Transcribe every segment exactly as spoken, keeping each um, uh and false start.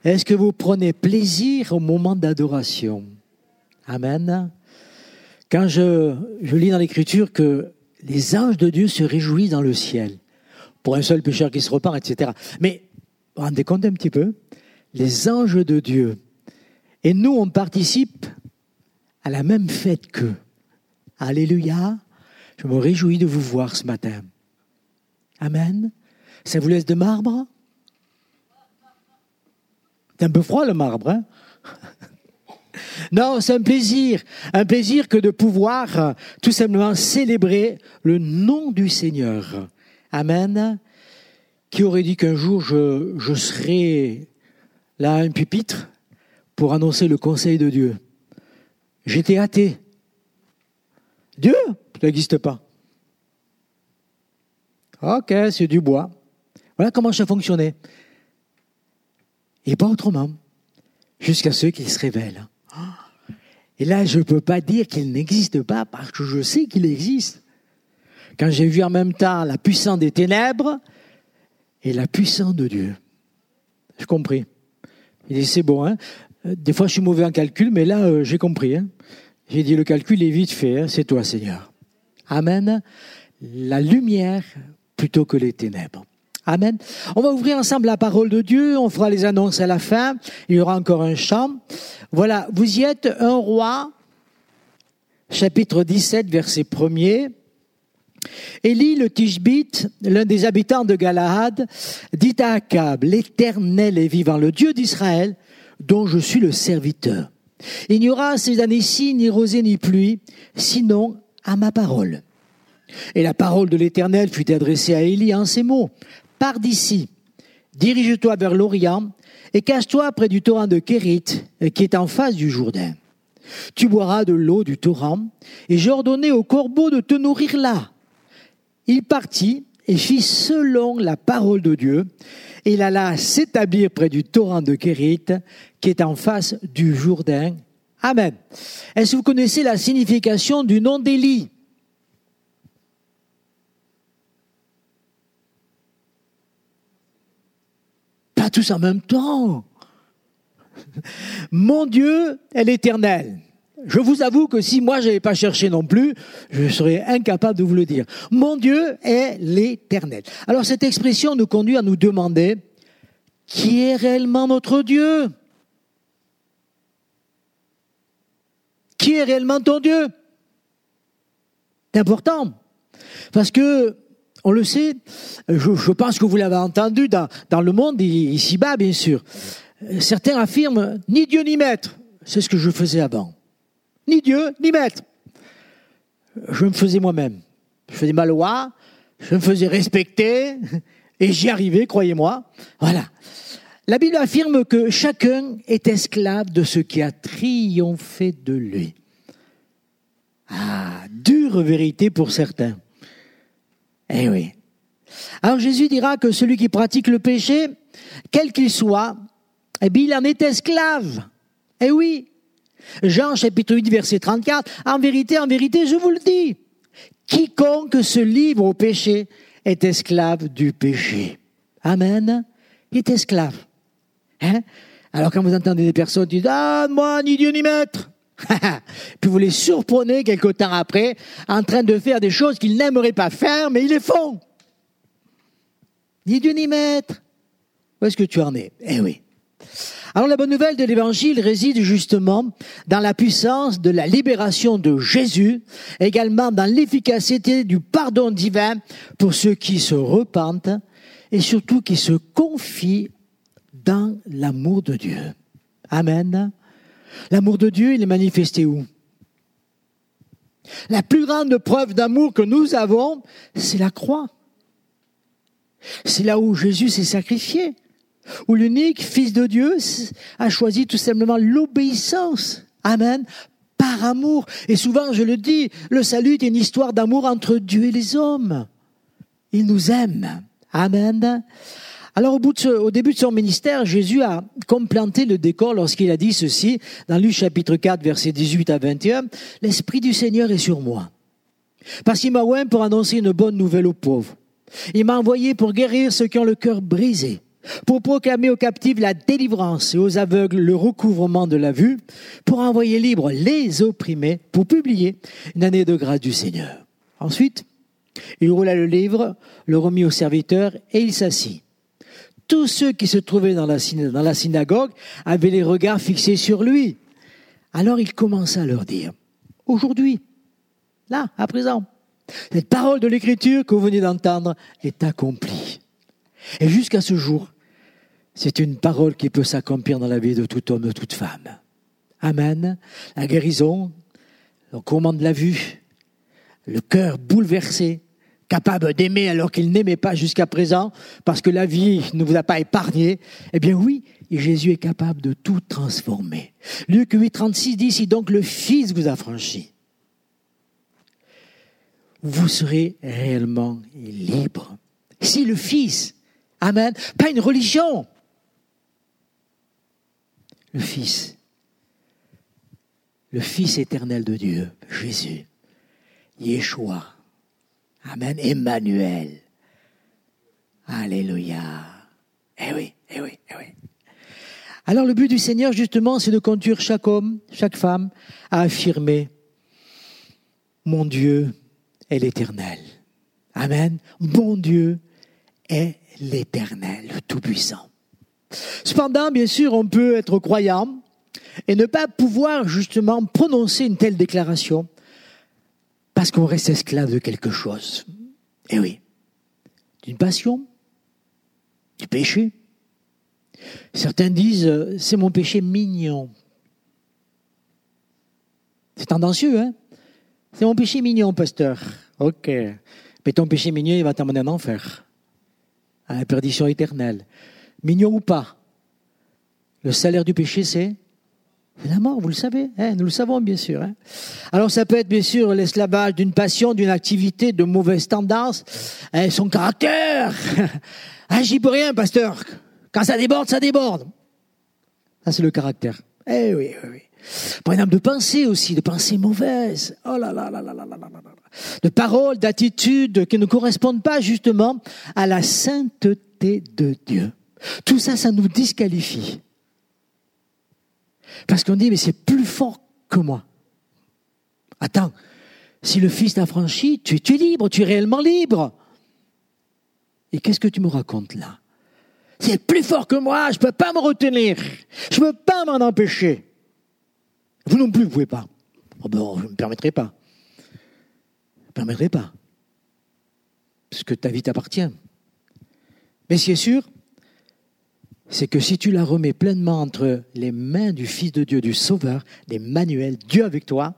Est-ce que vous prenez plaisir au moment d'adoration? Amen. Quand je, je lis dans l'Écriture que les anges de Dieu se réjouissent dans le ciel pour un seul pécheur qui se repent, et cetera. Mais vous vous rendez compte un petit peu? Les anges de Dieu. Et nous, on participe à la même fête qu'eux. Alléluia. Je me réjouis de vous voir ce matin. Amen. Ça vous laisse de marbre? C'est un peu froid le marbre, hein? Non, c'est un plaisir. Un plaisir que de pouvoir euh, tout simplement célébrer le nom du Seigneur. Amen. Qui aurait dit qu'un jour je, je serais là à un pupitre pour annoncer le conseil de Dieu? J'étais athée. Dieu, ça n'existe pas. Ok, c'est du bois. Voilà comment ça fonctionnait. Et pas autrement. Jusqu'à ce qu'il se révèle. Et là, je ne peux pas dire qu'il n'existe pas parce que je sais qu'il existe. Quand j'ai vu en même temps la puissance des ténèbres et la puissance de Dieu. J'ai compris. Il dit, c'est bon, hein. Des fois, je suis mauvais en calcul, mais là, euh, j'ai compris. Hein. J'ai dit, le calcul est vite fait, hein. C'est toi, Seigneur. Amen. La lumière plutôt que les ténèbres. Amen. On va ouvrir ensemble la parole de Dieu. On fera les annonces à la fin. Il y aura encore un chant. Voilà. Vous y êtes, un roi, chapitre dix-sept, verset premier. Élie le Tishbite, l'un des habitants de Galaad, dit à Akab, l'Éternel est vivant, le Dieu d'Israël, dont je suis le serviteur. Il n'y aura ces années-ci ni rosée ni pluie, sinon à ma parole. Et la parole de l'Éternel fut adressée à Élie en ces mots. Pars d'ici, dirige-toi vers l'Orient et cache-toi près du torrent de Kérit, qui est en face du Jourdain. Tu boiras de l'eau du torrent, et j'ai ordonné aux corbeaux de te nourrir là. Il partit et fit selon la parole de Dieu, et il alla s'établir près du torrent de Kérit, qui est en face du Jourdain. Amen. Est-ce que vous connaissez la signification du nom d'Élie? Pas tous en même temps. Mon Dieu est l'Éternel. Je vous avoue que si moi je n'avais pas cherché non plus, je serais incapable de vous le dire. Mon Dieu est l'Éternel. Alors cette expression nous conduit à nous demander qui est réellement notre Dieu? Qui est réellement ton Dieu? C'est important. Parce que on le sait, je, je pense que vous l'avez entendu dans, dans le monde, ici-bas, bien sûr. Certains affirment « ni Dieu ni maître ». C'est ce que je faisais avant. Ni Dieu, ni maître. Je me faisais moi-même. Je faisais ma loi, je me faisais respecter, et j'y arrivais, croyez-moi. Voilà. La Bible affirme que chacun est esclave de ce qui a triomphé de lui. Ah, dure vérité pour certains. Eh oui. Alors Jésus dira que celui qui pratique le péché, quel qu'il soit, eh bien il en est esclave. Eh oui. Jean chapitre huit verset trente-quatre, en vérité, en vérité, je vous le dis, quiconque se livre au péché est esclave du péché. Amen. Il est esclave. Hein? Alors quand vous entendez des personnes qui disent « Ah, moi, ni Dieu ni maître », puis vous les surprenez quelque temps après en train de faire des choses qu'ils n'aimeraient pas faire, mais ils les font. Ni Dieu ni maître. Où est-ce que tu en es? Eh oui. Alors la bonne nouvelle de l'Évangile réside justement dans la puissance de la libération de Jésus, également dans l'efficacité du pardon divin pour ceux qui se repentent et surtout qui se confient dans l'amour de Dieu. Amen. L'amour de Dieu, il est manifesté où? La plus grande preuve d'amour que nous avons, c'est la croix. C'est là où Jésus s'est sacrifié, où l'unique Fils de Dieu a choisi tout simplement l'obéissance. Amen. Par amour. Et souvent, je le dis, le salut est une histoire d'amour entre Dieu et les hommes. Il nous aime. Amen. Alors au, bout de ce, au début de son ministère, Jésus a complanté le décor lorsqu'il a dit ceci, dans Luc chapitre quatre, versets dix-huit à vingt et un, « L'Esprit du Seigneur est sur moi, parce qu'il m'a oint pour annoncer une bonne nouvelle aux pauvres. Il m'a envoyé pour guérir ceux qui ont le cœur brisé, pour proclamer aux captifs la délivrance et aux aveugles le recouvrement de la vue, pour envoyer libres les opprimés, pour publier une année de grâce du Seigneur. Ensuite, il roula le livre, le remit au serviteur et il s'assit. Tous ceux qui se trouvaient dans la, dans la synagogue avaient les regards fixés sur lui. Alors il commença à leur dire, aujourd'hui, là, à présent, cette parole de l'Écriture que vous venez d'entendre est accomplie. Et jusqu'à ce jour, c'est une parole qui peut s'accomplir dans la vie de tout homme, de toute femme. Amen. La guérison, le recouvrement de la vue, le cœur bouleversé, capable d'aimer alors qu'il n'aimait pas jusqu'à présent, parce que la vie ne vous a pas épargné. Eh bien oui, et Jésus est capable de tout transformer. Luc huit, trente-six dit, si donc le Fils vous a franchi, vous serez réellement libre. Si le Fils, amen, pas une religion, le Fils, le Fils éternel de Dieu, Jésus, Yeshua, amen, Emmanuel, alléluia, eh oui, eh oui, eh oui. Alors le but du Seigneur justement, c'est de conduire chaque homme, chaque femme à affirmer, mon Dieu est l'Éternel, amen, mon Dieu est l'Éternel, le Tout-Puissant. Cependant, bien sûr, on peut être croyant et ne pas pouvoir justement prononcer une telle déclaration parce qu'on reste esclave de quelque chose. Eh oui, d'une passion, du péché. Certains disent, c'est mon péché mignon. C'est tendancieux, hein? C'est mon péché mignon, pasteur. Ok. Mais ton péché mignon, il va t'emmener en enfer. À la perdition éternelle. Mignon ou pas, le salaire du péché, c'est la mort, vous le savez, hein, nous le savons bien sûr. Hein. Alors ça peut être bien sûr l'esclavage d'une passion, d'une activité, de mauvaises tendances, hein, son caractère. Ah, j'y peux rien, pasteur. Quand ça déborde, ça déborde. Ça, c'est le caractère. Eh oui, oui, oui. Par exemple, de pensée aussi, de pensées mauvaises. Oh là là là là là là là là. De paroles, d'attitudes qui ne correspondent pas justement à la sainteté de Dieu. Tout ça, ça nous disqualifie. Parce qu'on dit, mais c'est plus fort que moi. Attends, si le Fils t'a franchi, tu, tu es libre, tu es réellement libre. Et qu'est-ce que tu me racontes là? C'est plus fort que moi, je ne peux pas me retenir. Je ne peux pas m'en empêcher. Vous non plus, vous ne pouvez pas. Oh ben, je ne me permettrai pas. Je ne me permettrai pas. Parce que ta vie t'appartient. Mais ce qui est sûr, c'est que si tu la remets pleinement entre les mains du Fils de Dieu, du Sauveur, d'Emmanuel, Dieu avec toi,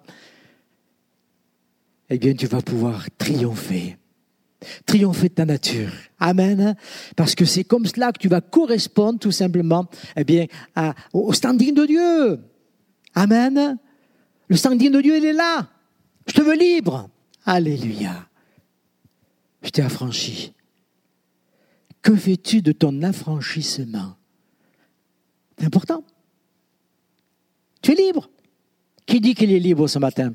eh bien, tu vas pouvoir triompher. Triompher de ta nature. Amen. Parce que c'est comme cela que tu vas correspondre tout simplement, eh bien, à, au standing de Dieu. Amen. Le standing de Dieu, il est là. Je te veux libre. Alléluia. Je t'ai affranchi. Que fais-tu de ton affranchissement? C'est important. Tu es libre. Qui dit qu'il est libre ce matin?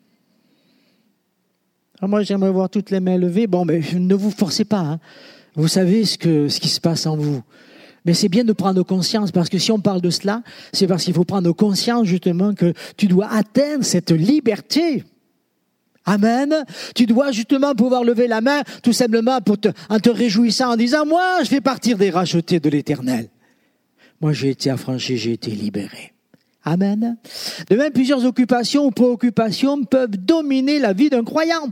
Alors moi, j'aimerais voir toutes les mains levées. Bon, mais ne vous forcez pas. Hein. Vous savez ce, que, ce qui se passe en vous. Mais c'est bien de prendre conscience, parce que si on parle de cela, c'est parce qu'il faut prendre conscience justement que tu dois atteindre cette liberté. Amen. Tu dois justement pouvoir lever la main tout simplement pour te, en te réjouissant, en disant, moi, je fais partir des rachetés de l'Éternel. Moi, j'ai été affranchi, j'ai été libéré. Amen. De même, plusieurs occupations ou préoccupations peuvent dominer la vie d'un croyant.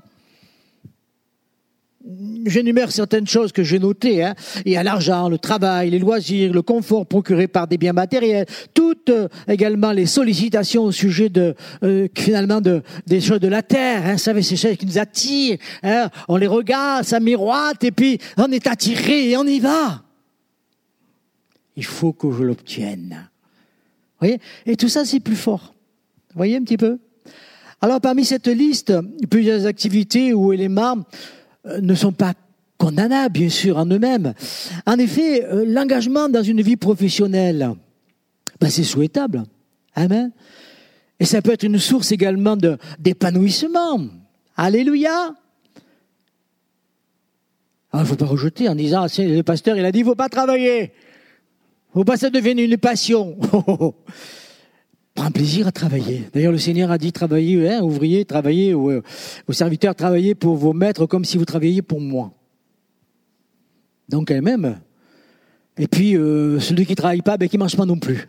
J'énumère certaines choses que j'ai notées. Hein. Il y a l'argent, le travail, les loisirs, le confort procuré par des biens matériels, toutes euh, également les sollicitations au sujet de euh, finalement de des choses de la terre. Hein. Vous savez, ces choses qui nous attirent. Hein. On les regarde, ça miroite, et puis on est attiré et on y va. Il faut que je l'obtienne. Vous voyez ? Et tout ça, c'est plus fort. Vous voyez un petit peu ? Alors, parmi cette liste, plusieurs activités ou éléments ne sont pas condamnables, bien sûr, en eux-mêmes. En effet, l'engagement dans une vie professionnelle, ben, c'est souhaitable. Amen. Et ça peut être une source également de, d'épanouissement. Alléluia. Alors, il ne faut pas rejeter en disant, le pasteur, il a dit, il ne faut pas travailler. Faut pas que ça devienne une passion. Prends plaisir à travailler. D'ailleurs, le Seigneur a dit travailler, hein, ouvriers, travaillez, ou, euh, aux serviteurs, travaillez pour vos maîtres comme si vous travailliez pour moi. Donc elle-même. Et puis, euh, celui qui ne travaille pas, ben, qui ne mange pas non plus.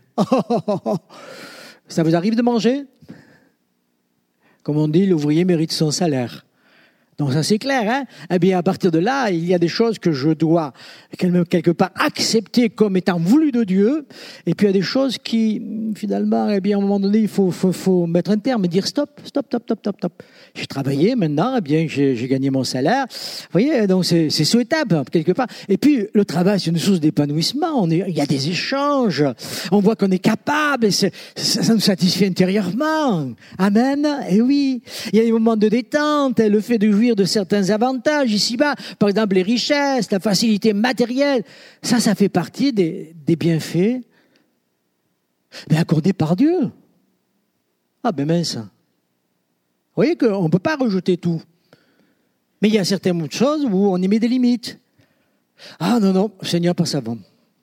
Ça vous arrive de manger? Comme on dit, l'ouvrier mérite son salaire. Donc ça c'est clair, hein. Eh bien à partir de là, il y a des choses que je dois quelque part accepter comme étant voulues de Dieu, et puis il y a des choses qui finalement, eh bien à un moment donné, il faut, faut, faut mettre un terme et dire stop, stop, stop, stop, stop, stop. J'ai travaillé maintenant, eh bien j'ai, j'ai gagné mon salaire. Vous voyez, donc c'est, c'est souhaitable quelque part. Et puis le travail, c'est une source d'épanouissement. On est, il y a des échanges, on voit qu'on est capable, et c'est, ça, ça nous satisfait intérieurement. Amen. Et oui, il y a des moments de détente, le fait de jouir de certains avantages ici-bas, par exemple les richesses, la facilité matérielle, ça, ça fait partie des, des bienfaits mais accordés par Dieu. Ah ben mince. Vous voyez qu'on ne peut pas rejeter tout. Mais il y a certaines choses où on y met des limites. Ah non, non, Seigneur, passe avant.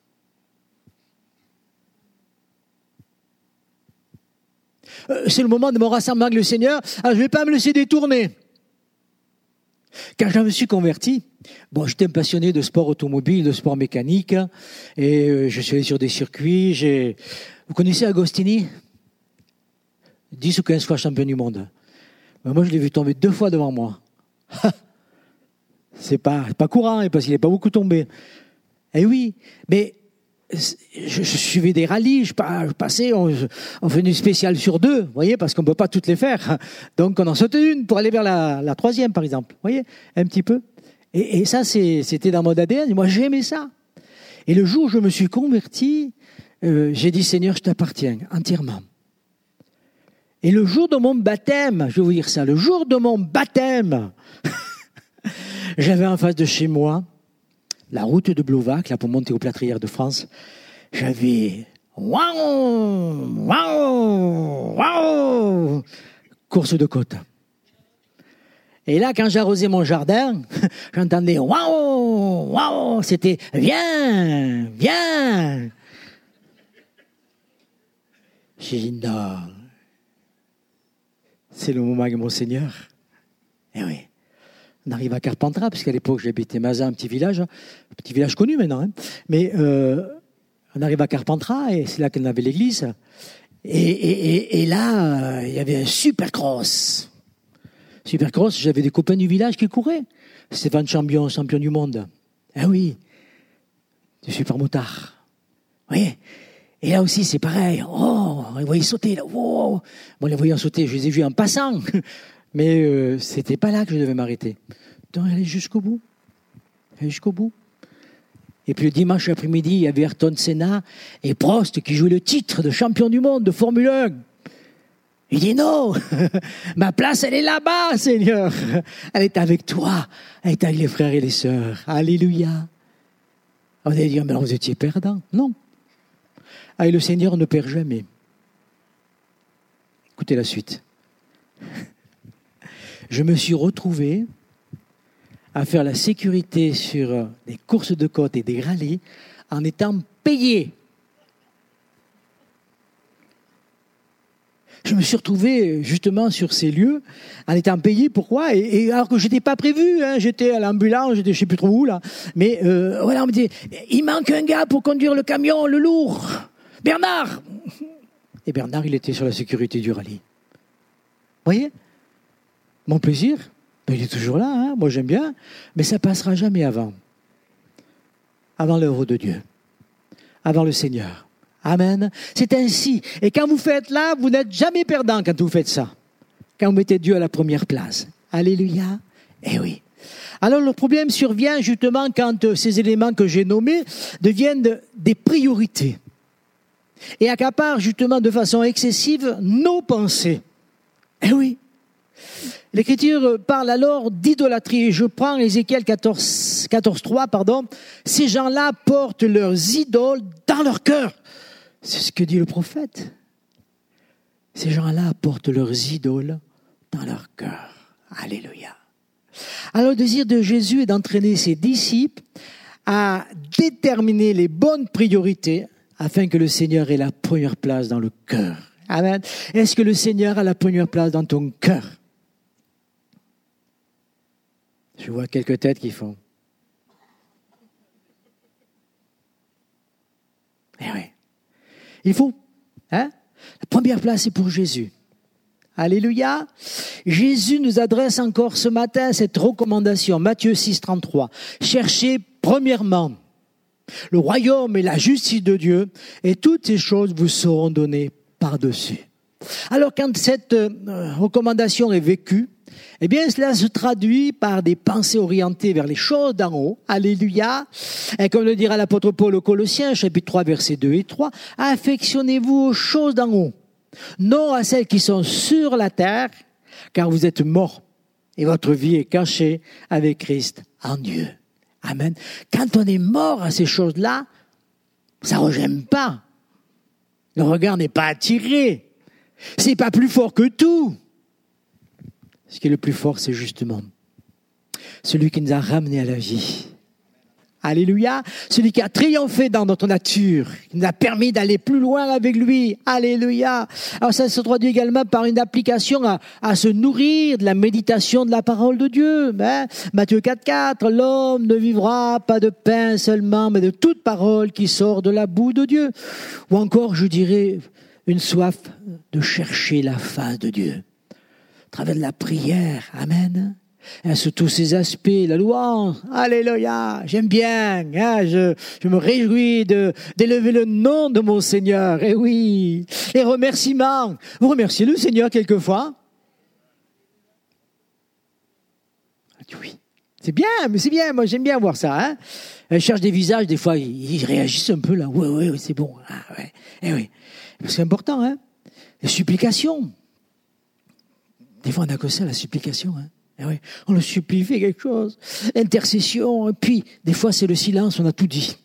Euh, c'est le moment de mon rassemblement avec le Seigneur, ah, je ne vais pas me laisser détourner. Quand je me suis converti, bon, j'étais un passionné de sport automobile, de sport mécanique, et euh, je suis allé sur des circuits. J'ai... Vous connaissez Agostini? dix ou quinze fois champion du monde. Mais moi, je l'ai vu tomber deux fois devant moi. C'est pas, pas courant, parce qu'il n'est pas beaucoup tombé. Eh oui, mais je, je suivais des rallyes, je, je passais, on, on faisait une spéciale sur deux, vous voyez, parce qu'on ne peut pas toutes les faire. Donc on en sautait une pour aller vers la, la troisième, par exemple. Vous voyez, un petit peu. Et, et ça, c'est, c'était dans mon A D N. Et moi, j'aimais ça. Et le jour où je me suis converti, euh, j'ai dit, Seigneur, je t'appartiens entièrement. Et le jour de mon baptême, je vais vous dire ça, le jour de mon baptême, j'avais en face de chez moi la route de Blovac, là pour monter aux Plâtrières de France. J'avais waouh, waouh, waouh, course de côte. Et là, quand j'arrosais mon jardin, j'entendais waouh, waouh, c'était viens, viens. J'ai dit non, c'est le moment avec mon Seigneur. Eh oui. On arrive à Carpentras, parce qu'à l'époque, j'habitais Mazas, un petit village, un petit village connu maintenant. Hein. Mais euh, on arrive à Carpentras, et c'est là qu'on avait l'église. Et, et, et, et là, euh, il y avait un supercross. Supercross, j'avais des copains du village qui couraient. Stéphane Champion, champion du monde. Ah oui, du super motard. Vous voyez ? Et là aussi, c'est pareil. Oh, on les voyait sauter, là. Oh. Bon, les voyant sauter, je les ai vus en passant. Mais euh, c'était pas là que je devais m'arrêter. Donc, aller jusqu'au bout. Aller jusqu'au bout. Et puis le dimanche après-midi, il y avait Ayrton Senna et Prost qui jouaient le titre de champion du monde de Formule un. Il dit non, ma place, elle est là-bas, Seigneur. Elle est avec toi. Elle est avec les frères et les sœurs. Alléluia. On allait dire, mais alors vous étiez perdant. Non. Ah, et le Seigneur ne perd jamais. Écoutez la suite. Je me suis retrouvé à faire la sécurité sur des courses de côte et des rallyes en étant payé. Je me suis retrouvé justement sur ces lieux en étant payé. Pourquoi ? et, et alors que je n'étais pas prévu, hein, j'étais à l'ambulance, j'étais je ne sais plus trop où là. Mais euh, voilà, on me dit, il manque un gars pour conduire le camion, le lourd. Bernard. Et Bernard, il était sur la sécurité du rallye. Vous voyez ? Mon plaisir, ben, il est toujours là, hein, moi j'aime bien, mais ça ne passera jamais avant. Avant l'œuvre de Dieu, avant le Seigneur. Amen. C'est ainsi. Et quand vous faites là, vous n'êtes jamais perdant quand vous faites ça. Quand vous mettez Dieu à la première place. Alléluia. Eh oui. Alors le problème survient justement quand ces éléments que j'ai nommés deviennent des priorités et accaparent justement de façon excessive nos pensées. Eh oui. L'Écriture parle alors d'idolâtrie. Je prends Ézéchiel quatorze, quatorze trois, pardon. Ces gens-là portent leurs idoles dans leur cœur. C'est ce que dit le prophète. Ces gens-là portent leurs idoles dans leur cœur. Alléluia. Alors le désir de Jésus est d'entraîner ses disciples à déterminer les bonnes priorités afin que le Seigneur ait la première place dans le cœur. Amen. Est-ce que le Seigneur a la première place dans ton cœur? Je vois quelques têtes qui font. Eh oui. Il faut. Hein? La première place est pour Jésus. Alléluia. Jésus nous adresse encore ce matin cette recommandation. Matthieu six, trente-trois. Cherchez premièrement le royaume et la justice de Dieu, et toutes ces choses vous seront données par-dessus. Alors quand cette euh, recommandation est vécue, eh bien cela se traduit par des pensées orientées vers les choses d'en haut. Alléluia. Et comme le dira l'apôtre Paul aux Colossiens, chapitre trois, versets deux et trois, affectionnez-vous aux choses d'en haut, non à celles qui sont sur la terre, car vous êtes morts et votre vie est cachée avec Christ en Dieu. Amen. Quand on est mort à ces choses-là, ça ne regème pas. Le regard n'est pas attiré. C'est pas plus fort que tout. Ce qui est le plus fort, c'est justement celui qui nous a ramenés à la vie. Alléluia. Celui qui a triomphé dans notre nature, qui nous a permis d'aller plus loin avec lui. Alléluia. Alors ça se traduit également par une application à, à se nourrir de la méditation de la parole de Dieu. Hein? Matthieu quatre, quatre, l'homme ne vivra pas de pain seulement, mais de toute parole qui sort de la bouche de Dieu. Ou encore, je dirais, une soif de chercher la face de Dieu. À travers de la prière. Amen. Hein, sous tous ces aspects, la louange, alléluia, j'aime bien, hein, je, je me réjouis de, d'élever le nom de mon Seigneur, et oui, les remerciements, vous remerciez le Seigneur quelquefois? Oui, c'est bien, mais c'est bien, moi j'aime bien voir ça, hein. Je cherche des visages, des fois ils, ils réagissent un peu là, oui, oui, oui, c'est bon, ah, ouais, eh oui, c'est important, hein, les supplications, des fois on n'a que ça, la supplication, hein. Eh oui, on le supplie, fait quelque chose. Intercession, et puis, des fois, c'est le silence, on a tout dit.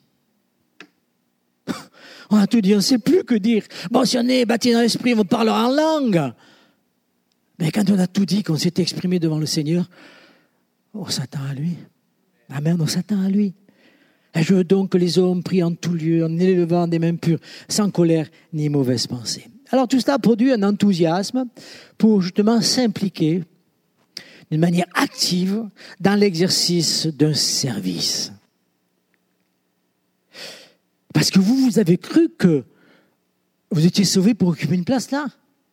On a tout dit, on ne sait plus que dire. Bon, si on est baptisé dans l'esprit, on parlera en langue. Mais quand on a tout dit, qu'on s'est exprimé devant le Seigneur, on s'attend à lui. Amen, on s'attend à lui. Et je veux donc que les hommes prient en tout lieu, en élevant des mains pures, sans colère ni mauvaise pensée. Alors, tout cela produit un enthousiasme pour justement s'impliquer d'une manière active dans l'exercice d'un service. Parce que vous, vous avez cru que vous étiez sauvés pour occuper une place là.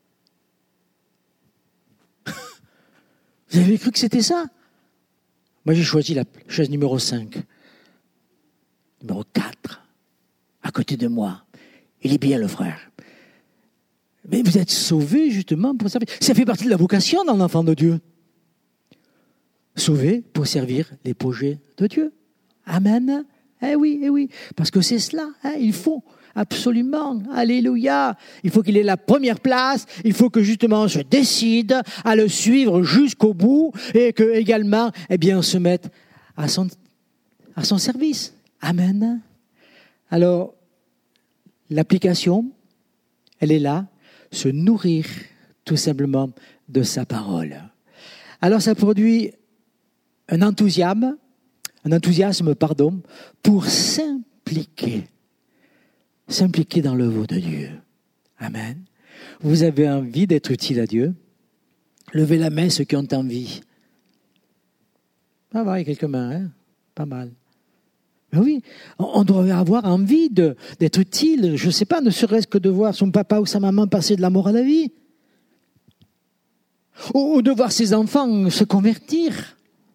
Vous avez cru que c'était ça? Moi, j'ai choisi la chaise numéro cinq. Numéro quatre. À côté de moi. Il est bien le frère. Mais vous êtes sauvés justement pour servir. Ça fait partie de la vocation d'un enfant de Dieu. Sauvé pour servir les projets de Dieu. Amen. Eh oui, eh oui. Parce que c'est cela, hein, il faut absolument. Alléluia. Il faut qu'il ait la première place. Il faut que justement on se décide à le suivre jusqu'au bout et que également, eh bien, on se mette à son, à son service. Amen. Alors, l'application, elle est là. Se nourrir tout simplement de sa parole. Alors, ça produit un enthousiasme, un enthousiasme, pardon, pour s'impliquer, s'impliquer dans l'œuvre de Dieu. Amen. Vous avez envie d'être utile à Dieu? Levez la main ceux qui ont envie. Ah va, il y a quelques mains, hein? Pas mal. Mais oui, on doit avoir envie de, d'être utile, je ne sais pas, ne serait-ce que de voir son papa ou sa maman passer de la mort à la vie. Ou de voir ses enfants se convertir.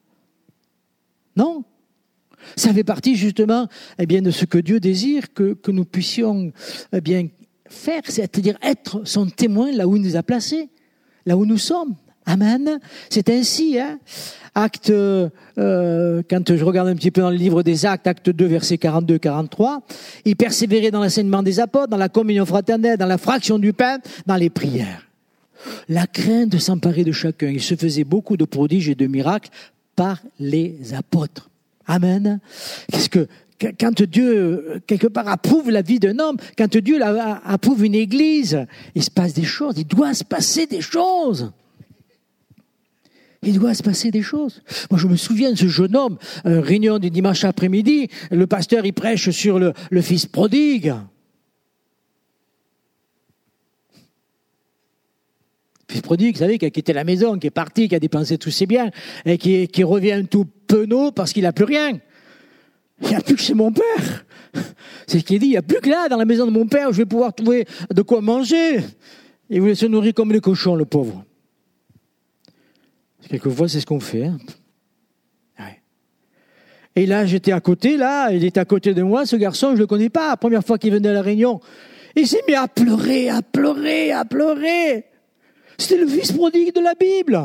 Non, ça fait partie justement eh bien, de ce que Dieu désire que, que nous puissions eh bien, faire, c'est-à-dire être son témoin là où il nous a placés, là où nous sommes. Amen. C'est ainsi, hein. Acte, euh, quand je regarde un petit peu dans le livre des Actes, acte deux, versets quarante-deux quarante-trois, il persévérait dans l'enseignement des apôtres, dans la communion fraternelle, dans la fraction du pain, dans les prières. La crainte de s'emparer de chacun. Il se faisait beaucoup de prodiges et de miracles par les apôtres. Amen. Qu'est-ce que, quand Dieu, quelque part, approuve la vie d'un homme, quand Dieu approuve une église, il se passe des choses, il doit se passer des choses. Il doit se passer des choses. Moi, je me souviens de ce jeune homme, euh, réunion du dimanche après-midi, le pasteur, il prêche sur le, le fils prodigue. fils prodigue, vous savez, qui a quitté la maison, qui est parti, qui a dépensé tous ses biens, et qui, qui revient tout penaud parce qu'il n'a plus rien. Il n'y a plus que chez mon père. C'est ce qu'il dit, il n'y a plus que là, dans la maison de mon père, où je vais pouvoir trouver de quoi manger. Et il voulait se nourrir comme les cochons, le pauvre. Quelquefois, c'est ce qu'on fait. Hein. Ouais. Et là, j'étais à côté, là, il était à côté de moi, ce garçon, je ne le connais pas. La première fois qu'il venait à la réunion, il s'est mis à pleurer, à pleurer, à pleurer. C'était le fils prodigue de la Bible.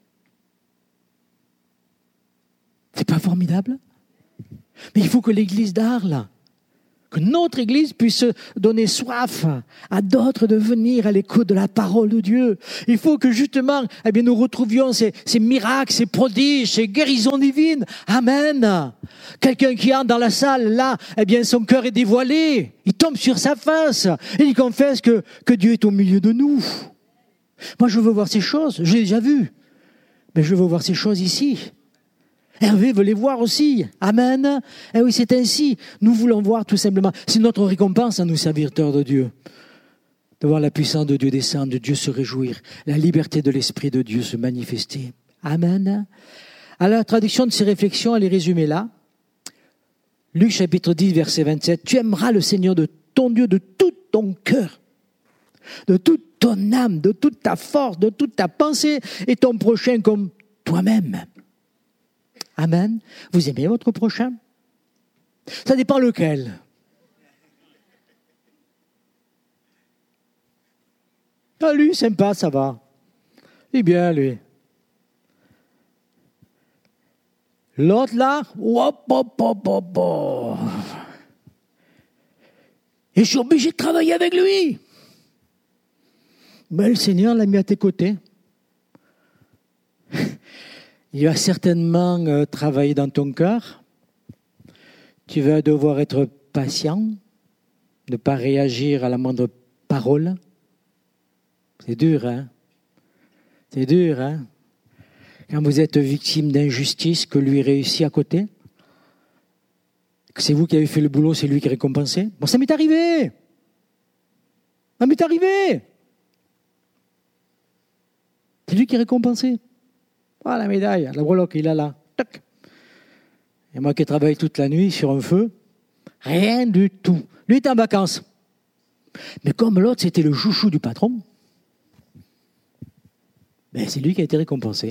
C'est pas formidable? Mais il faut que l'Église d'Arles, que notre Église puisse donner soif à d'autres de venir à l'écoute de la parole de Dieu. Il faut que justement, eh bien, nous retrouvions ces, ces miracles, ces prodiges, ces guérisons divines. Amen. Quelqu'un qui entre dans la salle, là, eh bien, son cœur est dévoilé. Il tombe sur sa face et il confesse que, que Dieu est au milieu de nous. Moi, je veux voir ces choses. Je l'ai déjà vu. Mais je veux voir ces choses ici. Hervé veut les voir aussi. Amen. Eh oui, c'est ainsi. Nous voulons voir tout simplement. C'est notre récompense à nous, serviteurs de Dieu. De voir la puissance de Dieu descendre, de Dieu se réjouir, la liberté de l'Esprit de Dieu se manifester. Amen. Alors, la traduction de ces réflexions, elle est résumée là. Luc chapitre dix, verset vingt-sept. Tu aimeras le Seigneur de ton Dieu de tout ton cœur, de toute ton âme, de toute ta force, de toute ta pensée et ton prochain comme toi-même. Amen. Vous aimez votre prochain? Ça dépend lequel. Ah, lui, sympa, ça va. Il est bien, lui. L'autre, là, hop, hop, hop, hop, hop. Et je suis obligé de travailler avec lui. Mais le Seigneur l'a mis à tes côtés. Il va certainement euh, travailler dans ton cœur. Tu vas devoir être patient, ne pas réagir à la moindre parole. C'est dur, hein? C'est dur, hein? Quand vous êtes victime d'injustice, que lui réussit à côté, que c'est vous qui avez fait le boulot, c'est lui qui est récompensé. Bon, ça m'est arrivé. Ça m'est arrivé. C'est lui qui est récompensé. Ah, la médaille, la breloque, il a là. Toc. Et moi qui travaille toute la nuit sur un feu, rien du tout. Lui est en vacances. Mais comme l'autre, c'était le chouchou du patron, ben, c'est lui qui a été récompensé.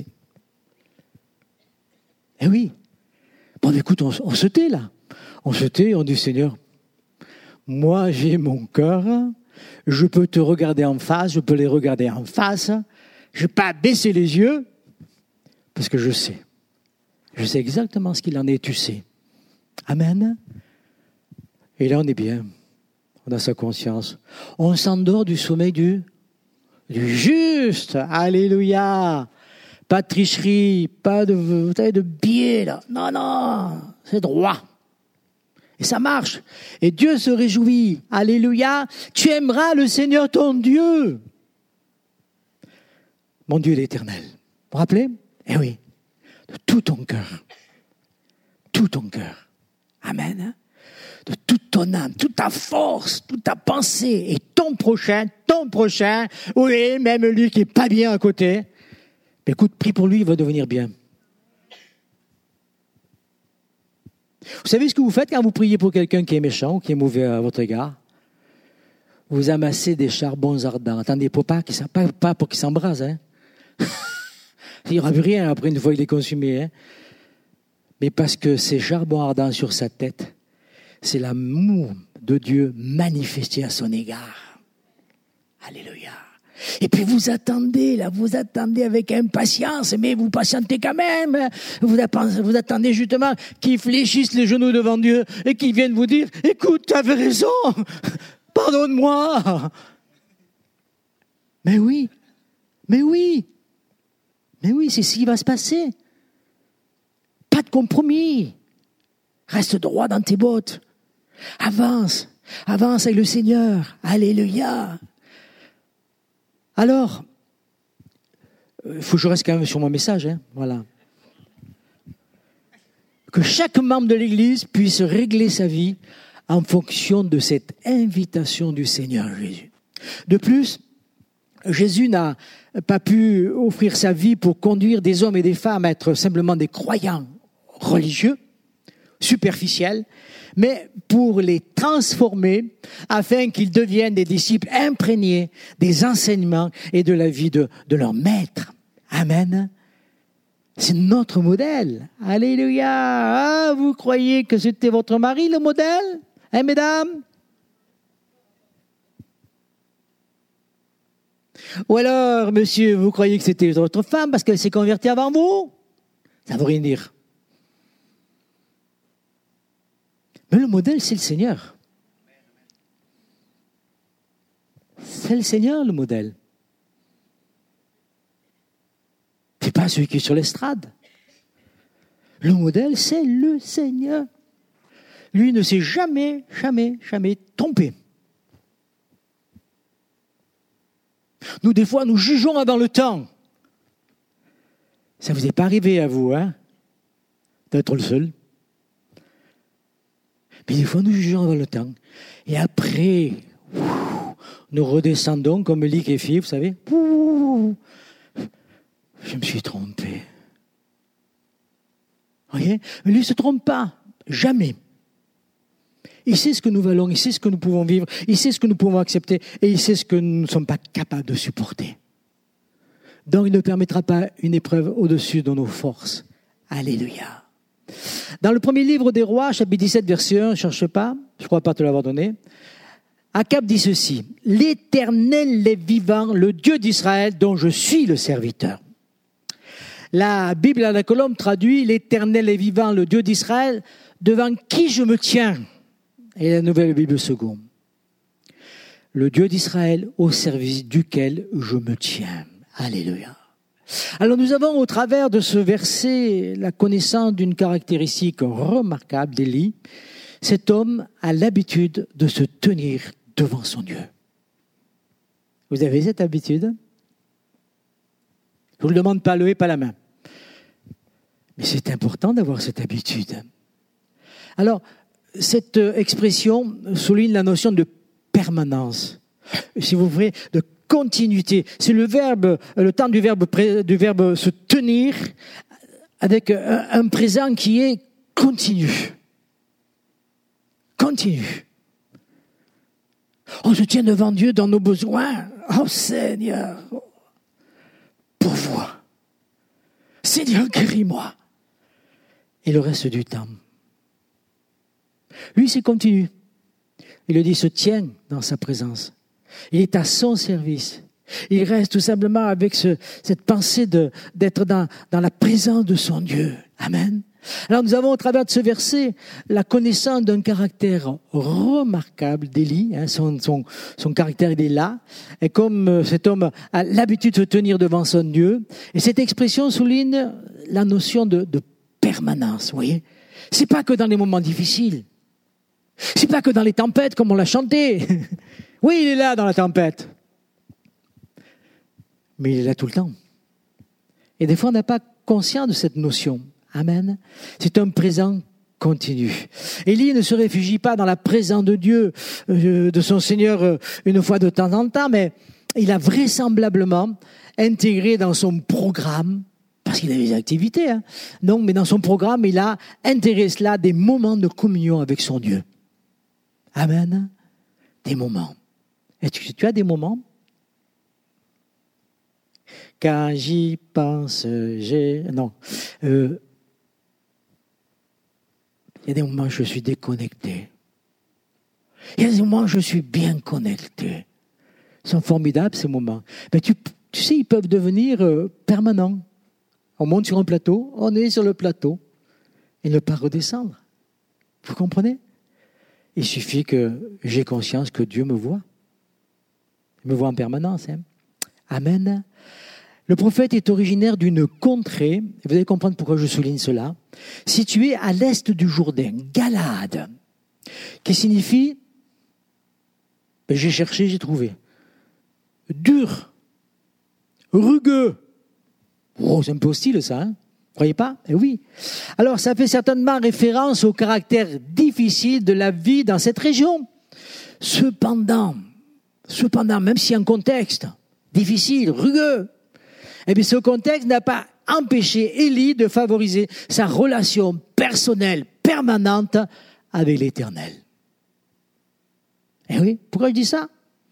Eh oui. Bon, écoute, on, on se tait là. On se tait, on dit, Seigneur, moi j'ai mon cœur, je peux te regarder en face, je peux les regarder en face, je ne vais pas baisser les yeux, parce que je sais. Je sais exactement ce qu'il en est, tu sais. Amen. Et là, on est bien. On a sa conscience. On s'endort du sommeil du, du juste. Alléluia. Pas de tricherie, pas de, vous savez, de biais, là. Non, non, c'est droit. Et ça marche. Et Dieu se réjouit. Alléluia. Tu aimeras le Seigneur ton Dieu. Mon Dieu l'Éternel. Vous vous rappelez? Eh oui. De tout ton cœur. Tout ton cœur. Amen. De toute ton âme, toute ta force, toute ta pensée. Et ton prochain, ton prochain. Oui, même lui qui n'est pas bien à côté. Mais écoute, prie pour lui, il va devenir bien. Vous savez ce que vous faites quand vous priez pour quelqu'un qui est méchant ou qui est mauvais à votre égard? Vous amassez des charbons ardents. Attendez, pour pas, qu'il, pas, pas pour qu'il s'embrase. Hein. Il n'y aura plus rien après une fois qu'il est consumé. Hein. Mais parce que ces charbons ardents sur sa tête, c'est l'amour de Dieu manifesté à son égard. Alléluia. Et puis vous attendez, là, vous attendez avec impatience, mais vous patientez quand même. Vous, vous attendez justement qu'il fléchisse les genoux devant Dieu et qu'il vienne vous dire, écoute, tu avais raison, pardonne-moi. Mais oui, mais oui, mais oui, c'est ce qui va se passer. Pas de compromis. Reste droit dans tes bottes. Avance, avance avec le Seigneur. Alléluia. Alors, il faut que je reste quand même sur mon message, hein, voilà. Que chaque membre de l'Église puisse régler sa vie en fonction de cette invitation du Seigneur Jésus. De plus, Jésus n'a pas pu offrir sa vie pour conduire des hommes et des femmes à être simplement des croyants religieux, superficiels, mais pour les transformer afin qu'ils deviennent des disciples imprégnés des enseignements et de la vie de, de leur maître. Amen. C'est notre modèle. Alléluia. Ah, vous croyez que c'était votre mari le modèle? Hein, mesdames? Ou alors, monsieur, vous croyez que c'était votre femme parce qu'elle s'est convertie avant vous? Ça ne veut rien dire. Mais le modèle, c'est le Seigneur. C'est le Seigneur, le modèle. C'est pas celui qui est sur l'estrade. Le modèle, c'est le Seigneur. Lui ne s'est jamais, jamais, jamais trompé. Nous, des fois, nous jugeons avant le temps. Ça ne vous est pas arrivé à vous, hein, d'être le seul. Mais des fois, nous jugeons avant le temps. Et après, ouf, nous redescendons comme Lick et Fille, vous savez. Ouf, je me suis trompé. Vous voyez? Mais lui ne se trompe pas. Jamais. Il sait ce que nous valons, il sait ce que nous pouvons vivre, il sait ce que nous pouvons accepter, et il sait ce que nous ne sommes pas capables de supporter. Donc, il ne permettra pas une épreuve au-dessus de nos forces. Alléluia. Dans le premier livre des Rois, chapitre dix-sept, verset un, ne cherche pas, je ne crois pas te l'avoir donné, Akab dit ceci: « L'Éternel est vivant, le Dieu d'Israël, dont je suis le serviteur. » La Bible à la colombe traduit « L'Éternel est vivant, le Dieu d'Israël, devant qui je me tiens ?» Et la nouvelle Bible seconde. « Le Dieu d'Israël, au service duquel je me tiens. » Alléluia. Alors nous avons au travers de ce verset la connaissance d'une caractéristique remarquable d'Élie. Cet homme a l'habitude de se tenir devant son Dieu. Vous avez cette habitude? Je ne vous le demande pas, levez pas la main. Mais c'est important d'avoir cette habitude. Alors, cette expression souligne la notion de permanence. Si vous voulez, de continuité. C'est le verbe, le temps du verbe, du verbe se tenir avec un, un présent qui est continu. Continu. On se tient devant Dieu dans nos besoins. Oh Seigneur, pourvois. Seigneur, guéris-moi. Et le reste du temps. Lui, c'est continu. Il le dit, se tient dans sa présence. Il est à son service. Il reste tout simplement avec ce, cette pensée de, d'être dans, dans la présence de son Dieu. Amen. Alors nous avons au travers de ce verset la connaissance d'un caractère remarquable d'Élie. Hein, son, son, son caractère, il est là. Et comme cet homme a l'habitude de se tenir devant son Dieu. Et cette expression souligne la notion de, de permanence. Vous voyez, c'est pas que dans les moments difficiles. C'est pas que dans les tempêtes comme on l'a chanté. Oui, il est là dans la tempête. Mais il est là tout le temps. Et des fois, on n'a pas conscience de cette notion. Amen. C'est un présent continu. Élie ne se réfugie pas dans la présence de Dieu, euh, de son Seigneur, euh, une fois de temps en temps, mais il a vraisemblablement intégré dans son programme, parce qu'il avait des activités, hein, donc, mais dans son programme, il a intégré cela, des moments de communion avec son Dieu. Amen. Des moments. Est-ce que tu as des moments? Quand j'y pense, j'ai... Non. Euh... Il y a des moments où je suis déconnecté. Il y a des moments où je suis bien connecté. Ils sont formidables, ces moments. Mais tu, tu sais, ils peuvent devenir euh, permanents. On monte sur un plateau, on est sur le plateau, et ne pas redescendre. Vous comprenez? Il suffit que j'ai conscience que Dieu me voit. Il me voit en permanence. Hein. Amen. Le prophète est originaire d'une contrée, vous allez comprendre pourquoi je souligne cela, située à l'est du Jourdain, Galade, qui signifie, ben j'ai cherché, j'ai trouvé, dur, rugueux. Oh, c'est un peu hostile ça, hein? Vous croyez pas? Eh oui. Alors, ça fait certainement référence au caractère difficile de la vie dans cette région. Cependant, cependant, même s'il y a un contexte difficile, rugueux. Eh bien, ce contexte n'a pas empêché Élie de favoriser sa relation personnelle permanente avec l'Éternel. Eh oui, pourquoi je dis ça?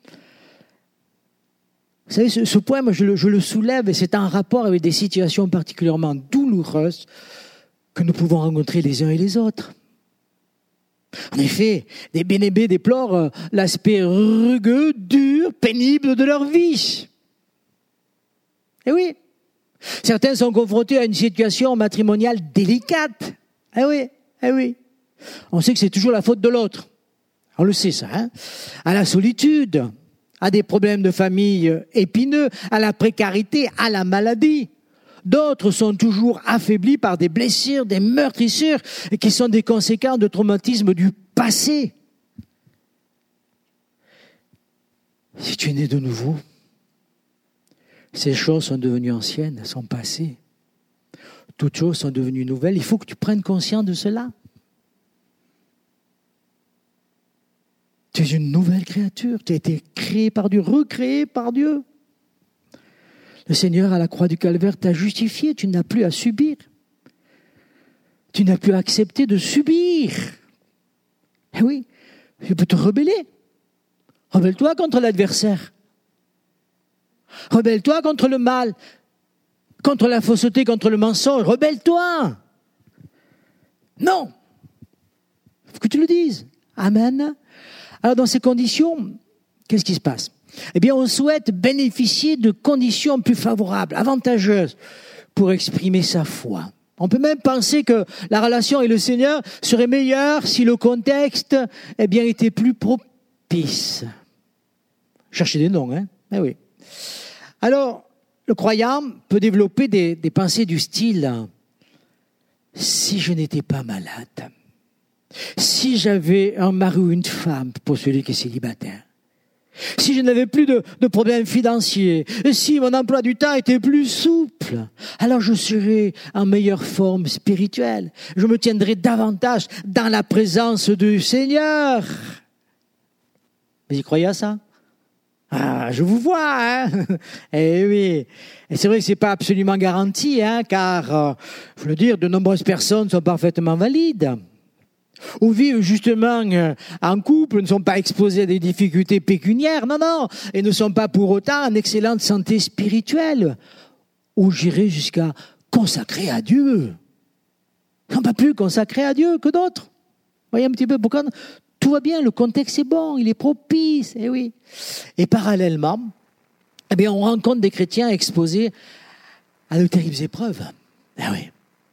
Vous savez, ce, ce point, moi, je le, je le soulève et c'est en rapport avec des situations particulièrement douloureuses que nous pouvons rencontrer les uns et les autres. En effet, des bénévés déplorent l'aspect rugueux, dur, pénible de leur vie. Eh oui, certains sont confrontés à une situation matrimoniale délicate. Eh oui, eh oui. On sait que c'est toujours la faute de l'autre. On le sait ça, hein. À la solitude, à des problèmes de famille épineux, à la précarité, à la maladie. D'autres sont toujours affaiblis par des blessures, des meurtrissures, qui sont des conséquences de traumatismes du passé. Si tu es né de nouveau, ces choses sont devenues anciennes, sont passées. Toutes choses sont devenues nouvelles. Il faut que tu prennes conscience de cela. Tu es une nouvelle créature. Tu as été créé par Dieu, recréé par Dieu. Le Seigneur, à la croix du Calvaire, t'a justifié. Tu n'as plus à subir. Tu n'as plus à accepter de subir. Eh oui, tu peux te rebeller. Rebelle-toi contre l'adversaire. Rebelle-toi contre le mal, contre la fausseté, contre le mensonge. Rebelle-toi. Non. Il faut que tu le dises. Amen. Alors, dans ces conditions, qu'est-ce qui se passe? Eh bien, on souhaite bénéficier de conditions plus favorables, avantageuses, pour exprimer sa foi. On peut même penser que la relation avec le Seigneur serait meilleure si le contexte, eh bien, était plus propice. Cherchez des noms, hein? Eh oui. Alors, le croyant peut développer des, des pensées du style « si je n'étais pas malade ». Si j'avais un mari ou une femme, pour celui qui est célibataire, si je n'avais plus de, de problèmes financiers, si mon emploi du temps était plus souple, alors je serais en meilleure forme spirituelle. Je me tiendrais davantage dans la présence du Seigneur. Vous y croyez à ça? Ah, je vous vois, hein. Eh oui. Et c'est vrai que c'est pas absolument garanti, hein, car, euh, je veux dire, de nombreuses personnes sont parfaitement valides. Ou vivent justement en couple, ne sont pas exposés à des difficultés pécuniaires, non, non, et ne sont pas pour autant en excellente santé spirituelle, ou j'irais jusqu'à consacrer à Dieu. Ils ne sont pas plus consacrés à Dieu que d'autres. Vous voyez un petit peu pourquoi tout va bien, le contexte est bon, il est propice, et oui. Et parallèlement, eh bien, on rencontre des chrétiens exposés à de terribles épreuves. Ah oui.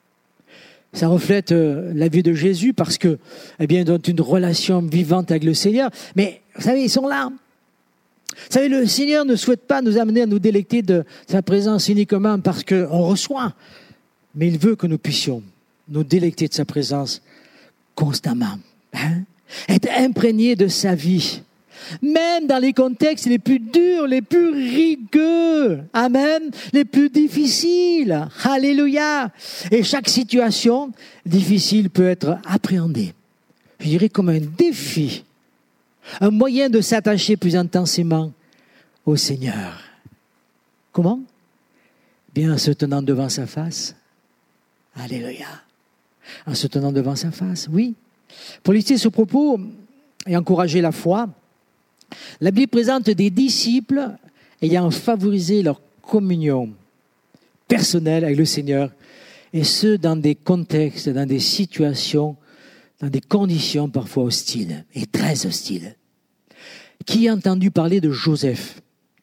Ça reflète euh, la vie de Jésus parce que, eh bien, ils ont une relation vivante avec le Seigneur. Mais, vous savez, ils sont là. Vous savez, le Seigneur ne souhaite pas nous amener à nous délecter de sa présence uniquement parce qu'on reçoit. Mais il veut que nous puissions nous délecter de sa présence constamment. Hein? Être imprégnés de sa vie. Même dans les contextes les plus durs, les plus rigueux, amen, les plus difficiles, alléluia. Et chaque situation difficile peut être appréhendée, je dirais comme un défi, un moyen de s'attacher plus intensément au Seigneur. Comment? Bien en se tenant devant sa face, alléluia, en se tenant devant sa face, oui. Pour lister ce propos et encourager la foi, la Bible présente des disciples ayant favorisé leur communion personnelle avec le Seigneur, et ce, dans des contextes, dans des situations, dans des conditions parfois hostiles, et très hostiles. Qui a entendu parler de Joseph?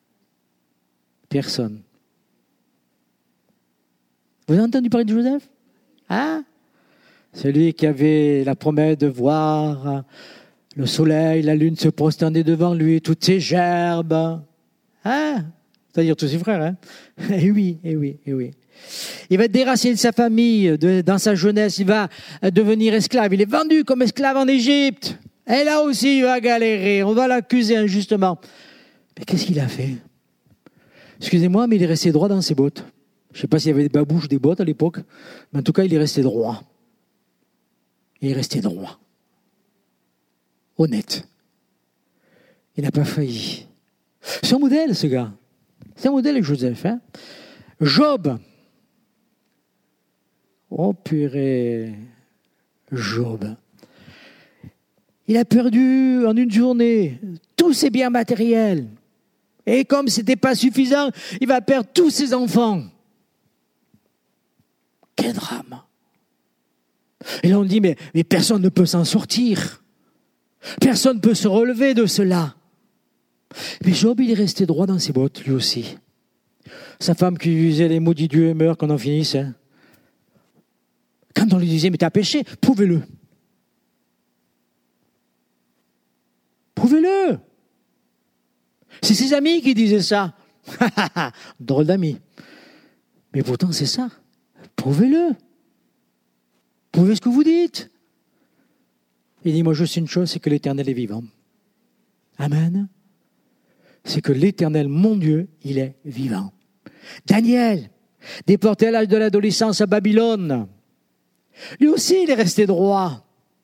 Personne. Vous avez entendu parler de Joseph? Hein? Celui qui avait la promesse de voir le soleil, la lune se prosterner devant lui, toutes ses gerbes. Hein? C'est-à-dire tous ses frères, hein? Eh oui, eh oui, eh oui. Il va être déraciné de sa famille, de, dans sa jeunesse, il va devenir esclave. Il est vendu comme esclave en Égypte. Et là aussi, il va galérer. On va l'accuser injustement. Mais qu'est-ce qu'il a fait? Excusez-moi, mais il est resté droit dans ses bottes. Je ne sais pas s'il y avait des babouches, des bottes à l'époque, mais en tout cas, il est resté droit. Il est resté droit. Honnête. Il n'a pas failli. C'est un modèle, ce gars. C'est un modèle, Joseph. Hein. Job. Oh purée. Job. Il a perdu en une journée tous ses biens matériels. Et comme ce n'était pas suffisant, il va perdre tous ses enfants. Quel drame. Et là on dit, mais, mais personne ne peut s'en sortir. Personne ne peut se relever de cela. Mais Job, il est resté droit dans ses bottes, lui aussi. Sa femme qui lui disait, les maudits dieux meurent, qu'on en finisse. Hein. Quand on lui disait, mais t'as péché, prouvez-le. Prouvez-le. C'est ses amis qui disaient ça. Drôle d'amis. Mais pourtant, c'est ça. Prouvez-le. Prouvez ce que vous dites. Il dit, moi, je sais une chose, c'est que l'Éternel est vivant. Amen. C'est que l'Éternel, mon Dieu, il est vivant. Daniel, déporté à l'âge de l'adolescence à Babylone, lui aussi, il est resté droit.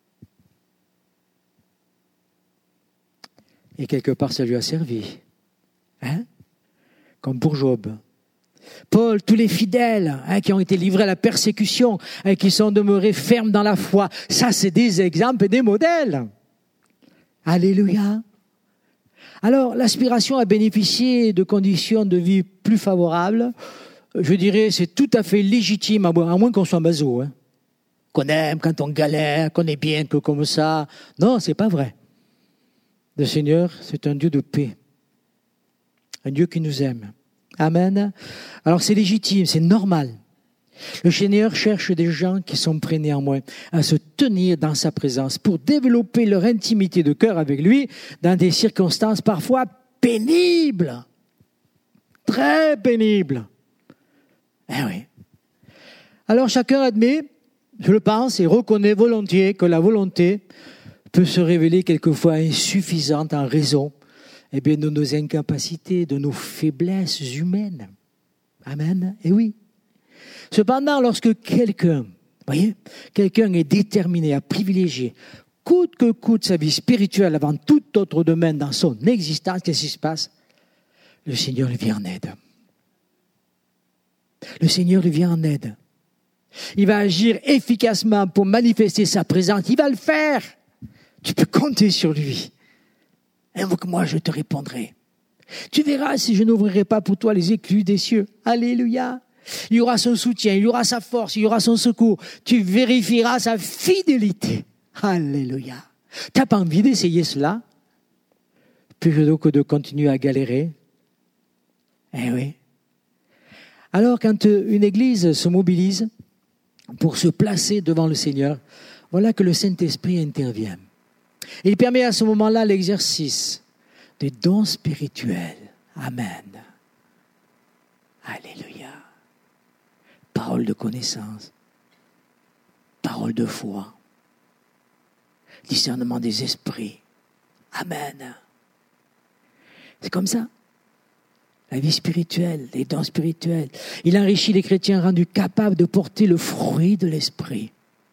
Et quelque part, ça lui a servi. Hein? Comme pour Job. Paul, tous les fidèles hein, qui ont été livrés à la persécution et qui sont demeurés fermes dans la foi. Ça, c'est des exemples et des modèles. Alléluia. Alors, l'aspiration à bénéficier de conditions de vie plus favorables, je dirais, c'est tout à fait légitime, à moins qu'on soit maso. Hein. Qu'on aime quand on galère, qu'on est bien que comme ça. Non, c'est pas vrai. Le Seigneur, c'est un Dieu de paix. Un Dieu qui nous aime. Amen. Alors c'est légitime, c'est normal. Le Seigneur cherche des gens qui sont prêts néanmoins à se tenir dans sa présence pour développer leur intimité de cœur avec lui dans des circonstances parfois pénibles. Très pénibles. Eh oui. Alors chacun admet, je le pense, et reconnaît volontiers que la volonté peut se révéler quelquefois insuffisante en raison eh bien, de nos incapacités, de nos faiblesses humaines. Amen. Et oui. Cependant, lorsque quelqu'un, voyez, quelqu'un est déterminé à privilégier, coûte que coûte sa vie spirituelle avant tout autre domaine dans son existence, qu'est-ce qui se passe? Le Seigneur lui vient en aide. Le Seigneur lui vient en aide. Il va agir efficacement pour manifester sa présence. Il va le faire. Tu peux compter sur lui. Invoque-moi, je te répondrai. Tu verras si je n'ouvrirai pas pour toi les écluses des cieux. Alléluia. Il y aura son soutien, il y aura sa force, il y aura son secours. Tu vérifieras sa fidélité. Alléluia. Tu n'as pas envie d'essayer cela? Plutôt que de continuer à galérer. Eh oui. Alors, quand une église se mobilise pour se placer devant le Seigneur, voilà que le Saint-Esprit intervient. Il permet à ce moment-là l'exercice des dons spirituels. Amen. Alléluia. Parole de connaissance. Parole de foi. Discernement des esprits. Amen. C'est comme ça. La vie spirituelle, les dons spirituels. Il enrichit les chrétiens rendus capables de porter le fruit de l'esprit.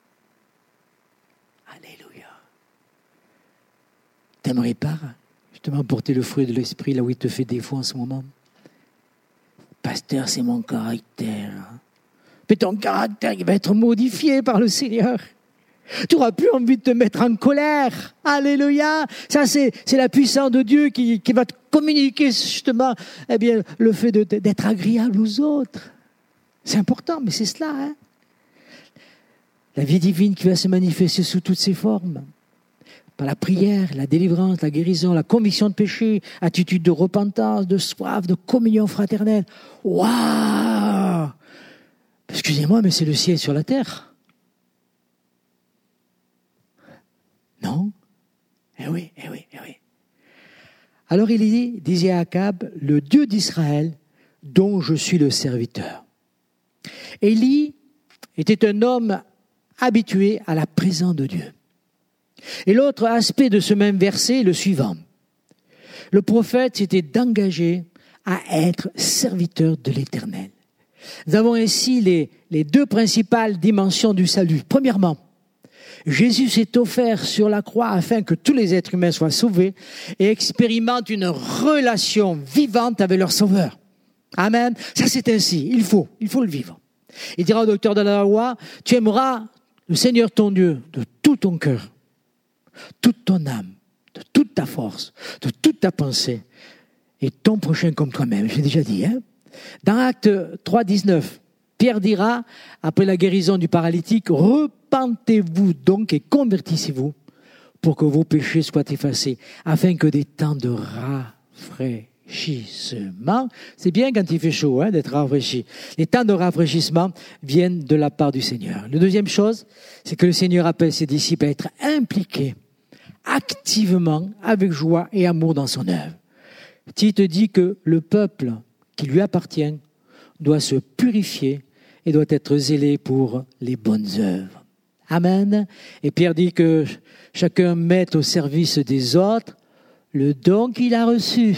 Alléluia. T'aimerais pas justement porter le fruit de l'esprit là où il te fait défaut en ce moment? Pasteur, c'est mon caractère. Mais ton caractère, il va être modifié par le Seigneur. Tu n'auras plus envie de te mettre en colère. Alléluia. Ça, c'est, c'est la puissance de Dieu qui, qui va te communiquer justement eh bien, le fait de, d'être agréable aux autres. C'est important, mais c'est cela. Hein? La vie divine qui va se manifester sous toutes ses formes. Par la prière, la délivrance, la guérison, la conviction de péché, attitude de repentance, de soif, de communion fraternelle. Waouh! Excusez-moi, mais c'est le ciel sur la terre. Non? Eh oui, eh oui, eh oui. Alors il dit, disait à Akab, le Dieu d'Israël, dont je suis le serviteur. Élie était un homme habitué à la présence de Dieu. Et l'autre aspect de ce même verset est le suivant. Le prophète s'était engagé à être serviteur de l'Éternel. Nous avons ainsi les, les deux principales dimensions du salut. Premièrement, Jésus s'est offert sur la croix afin que tous les êtres humains soient sauvés et expérimentent une relation vivante avec leur Sauveur. Amen. Ça, c'est ainsi. Il faut, il faut le vivre. Il dira au docteur de la loi, tu aimeras le Seigneur ton Dieu de tout ton cœur, toute ton âme, de toute ta force, de toute ta pensée, et ton prochain comme toi-même. J'ai déjà dit, hein. Dans Actes trois, dix-neuf, Pierre dira, après la guérison du paralytique, repentez-vous donc et convertissez-vous pour que vos péchés soient effacés, afin que des temps de rafraîchissement, c'est bien quand il fait chaud, hein, d'être rafraîchi, les temps de rafraîchissement viennent de la part du Seigneur. La deuxième chose, c'est que le Seigneur appelle ses disciples à être impliqués activement, avec joie et amour dans son œuvre. Tite dit que le peuple qui lui appartient doit se purifier et doit être zélé pour les bonnes œuvres. Amen. Et Pierre dit que chacun mette au service des autres le don qu'il a reçu.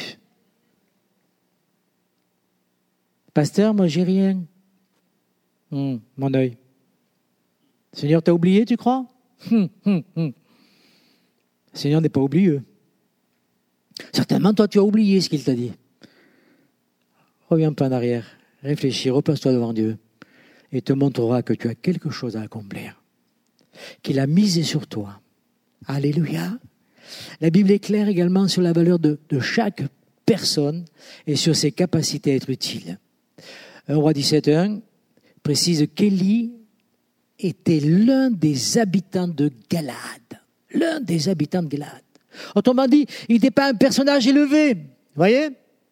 Pasteur, moi j'ai rien. Hum, mon œil. Seigneur, t'as oublié, tu crois? hum, hum, hum. Le Seigneur n'est pas oublieux. Certainement, toi, tu as oublié ce qu'il t'a dit. Reviens pas en arrière. Réfléchis, repasse-toi devant Dieu. Et te montrera que tu as quelque chose à accomplir. Qu'il a misé sur toi. Alléluia. La Bible est claire également sur la valeur de, de chaque personne et sur ses capacités à être utile. un Roi dix-sept un précise qu'Élie était l'un des habitants de Galade. L'un des habitants de Galade. Autrement dit, il n'était pas un personnage élevé. Vous voyez?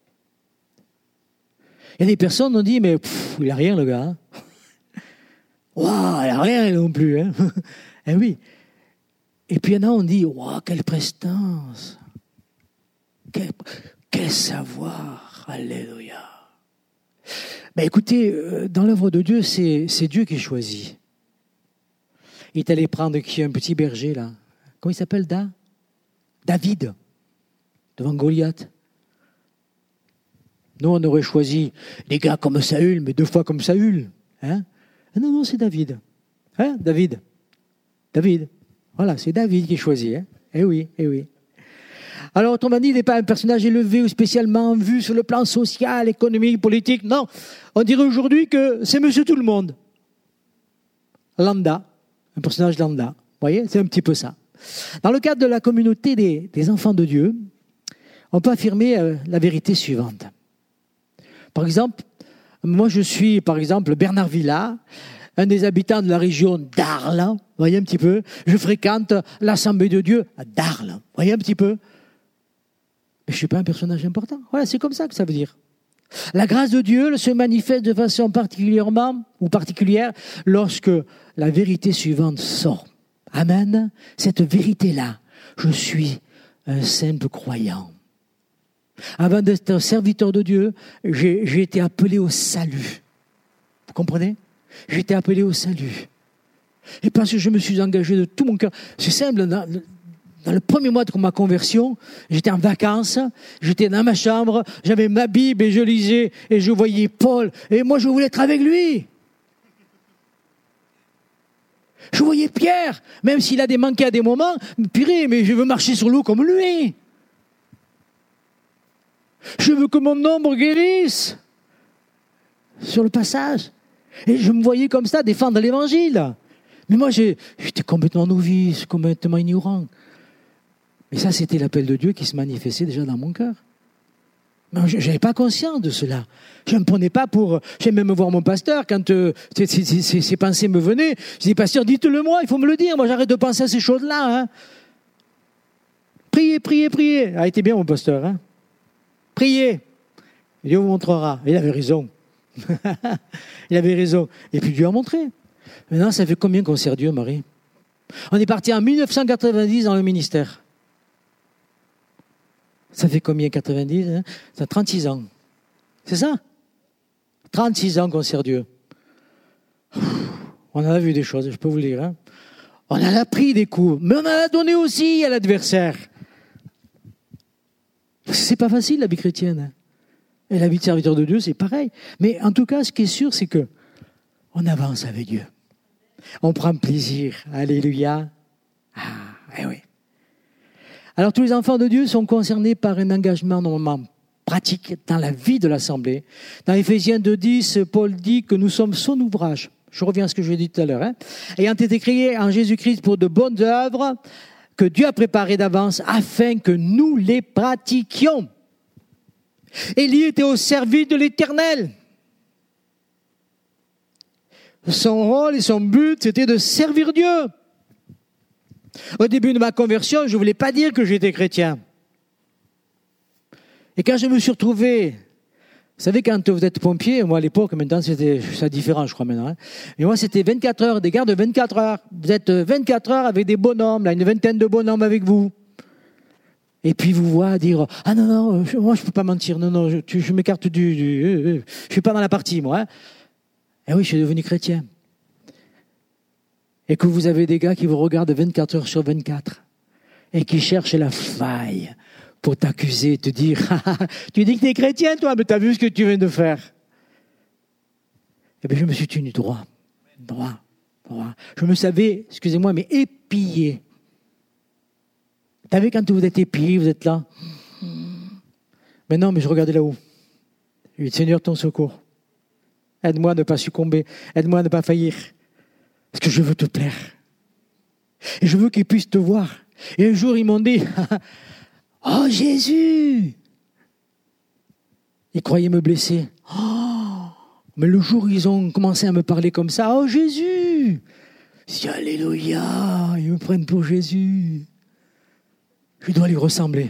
Il y a des personnes qui ont dit, mais pff, il n'a rien le gars. Hein. Waouh, il n'a rien non plus. Hein. Eh oui. Et puis il y en a, on dit, waouh, quelle prestance. Quel, quel savoir. Alléluia. Ben écoutez, dans l'œuvre de Dieu, c'est, c'est Dieu qui choisit. Il est allé prendre qui? Un petit berger, là. Comment il s'appelle, Da? David, devant Goliath. Nous, on aurait choisi des gars comme Saül, mais deux fois comme Saül. Hein? Non, non, c'est David. Hein, David. David. Voilà, c'est David qui choisit. Hein? Eh oui, eh oui. Alors, autrement dit, il n'est pas un personnage élevé ou spécialement vu sur le plan social, économique, politique. Non, on dirait aujourd'hui que c'est Monsieur Tout-le-Monde. Lambda, un personnage lambda. Vous voyez, c'est un petit peu ça. Dans le cadre de la communauté des, des enfants de Dieu, on peut affirmer euh, la vérité suivante. Par exemple, moi je suis, par exemple, Bernard Villa, un des habitants de la région d'Arles, vous voyez un petit peu. Je fréquente l'Assemblée de Dieu à d'Arles, vous voyez un petit peu. Mais je ne suis pas un personnage important. Voilà, c'est comme ça que ça veut dire. La grâce de Dieu se manifeste de façon particulièrement ou particulière lorsque la vérité suivante sort. Amen. Cette vérité-là, je suis un simple croyant. Avant d'être un serviteur de Dieu, j'ai, j'ai été appelé au salut. Vous comprenez? J'ai été appelé au salut. Et parce que je me suis engagé de tout mon cœur. C'est simple, dans, dans le premier mois de ma conversion, j'étais en vacances, j'étais dans ma chambre, j'avais ma Bible et je lisais et je voyais Paul. Et moi, je voulais être avec lui. Je voyais Pierre, même s'il a des manqués à des moments, purée, mais je veux marcher sur l'eau comme lui. Je veux que mon ombre guérisse sur le passage. Et je me voyais comme ça défendre l'évangile. Mais moi, j'ai, j'étais complètement novice, complètement ignorant. Mais ça, c'était l'appel de Dieu qui se manifestait déjà dans mon cœur. Mais je n'avais pas conscience de cela. Je ne me prenais pas pour... J'aime même voir mon pasteur quand euh, ces, ces, ces, ces pensées me venaient. Je dis, pasteur, dites-le moi, il faut me le dire. Moi, j'arrête de penser à ces choses-là. Hein. Priez, priez, priez. Ah, il était bien, mon pasteur. Hein. Priez. Dieu vous montrera. Il avait raison. Il avait raison. Et puis Dieu a montré. Maintenant, ça fait combien qu'on sert Dieu, Marie? On est parti en dix-neuf cent quatre-vingt-dix dans le ministère. Ça fait combien, quatre-vingt-dix hein? Ça fait trente-six ans. C'est ça? trente-six ans qu'on sert Dieu. On en a vu des choses, je peux vous le dire. Hein? On en a pris des coups, mais on en a donné aussi à l'adversaire. C'est pas facile, la vie chrétienne. Et la vie de serviteur de Dieu, c'est pareil. Mais en tout cas, ce qui est sûr, c'est que on avance avec Dieu. On prend plaisir. Alléluia. Ah, eh oui. Alors, tous les enfants de Dieu sont concernés par un engagement normalement pratique dans la vie de l'Assemblée. Dans Éphésiens deux dix, Paul dit que nous sommes son ouvrage. Je reviens à ce que je l'ai dit tout à l'heure. Hein. Ayant été créés en Jésus-Christ pour de bonnes œuvres que Dieu a préparées d'avance afin que nous les pratiquions. Élie était au service de l'Éternel. Son rôle et son but, c'était de servir Dieu. Au début de ma conversion, je ne voulais pas dire que j'étais chrétien. Et quand je me suis retrouvé, vous savez, quand vous êtes pompier, moi à l'époque, maintenant c'était ça différent, je crois maintenant. Hein. Mais moi c'était vingt-quatre heures, des gardes de vingt-quatre heures. Vous êtes vingt-quatre heures avec des bonhommes, là, une vingtaine de bonhommes avec vous. Et puis vous voyez dire, ah non, non, je, moi je ne peux pas mentir, non, non, je, je m'écarte du... du euh, euh, je ne suis pas dans la partie, moi. Hein. Et oui, je suis devenu chrétien. Et que vous avez des gars qui vous regardent vingt-quatre heures sur vingt-quatre et qui cherchent la faille pour t'accuser, te dire, tu dis que tu es chrétien, toi, mais tu as vu ce que tu viens de faire. Eh bien, je me suis tenu droit, droit, droit. Je me savais, excusez-moi, mais épillé. Vous savez, quand vous êtes épillé, vous êtes là. Mais non, mais je regardais là-haut. Je dis, Seigneur, ton secours. Aide-moi à ne pas succomber. Aide-moi à ne pas faillir. Parce que je veux te plaire. Et je veux qu'ils puissent te voir. Et un jour, ils m'ont dit, oh Jésus! Ils croyaient me blesser. Oh! Mais le jour où ils ont commencé à me parler comme ça, oh Jésus! Je dis, alléluia! Ils me prennent pour Jésus. Je dois lui ressembler.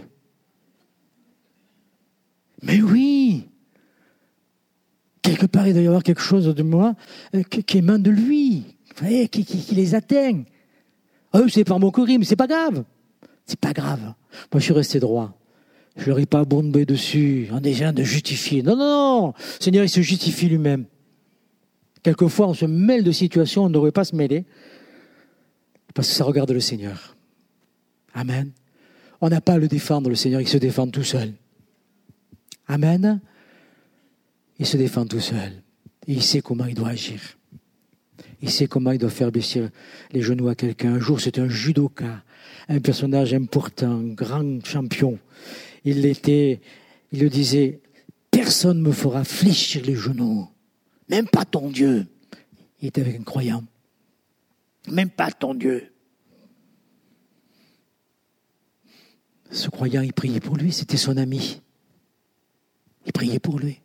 Mais oui! Quelque part, il doit y avoir quelque chose de moi qui émane de lui. Vous voyez, qui, qui, qui les atteigne. Oh, c'est par mon courrier, mais c'est pas grave. C'est pas grave. Moi, je suis resté droit. Je leur ai pas bombé dessus en essayant de justifier. Non, non, non. Le Seigneur, il se justifie lui-même. Quelquefois, on se mêle de situations, on ne devrait pas se mêler. Parce que ça regarde le Seigneur. Amen. On n'a pas à le défendre, le Seigneur, il se défend tout seul. Amen. Il se défend tout seul. Et il sait comment il doit agir. Il sait comment il doit faire baisser les genoux à quelqu'un. Un jour, c'était un judoka, un personnage important, un grand champion. Il l'était, il le disait, personne ne me fera fléchir les genoux. Même pas ton Dieu. Il était avec un croyant. Même pas ton Dieu. Ce croyant, il priait pour lui, c'était son ami. Il priait pour lui.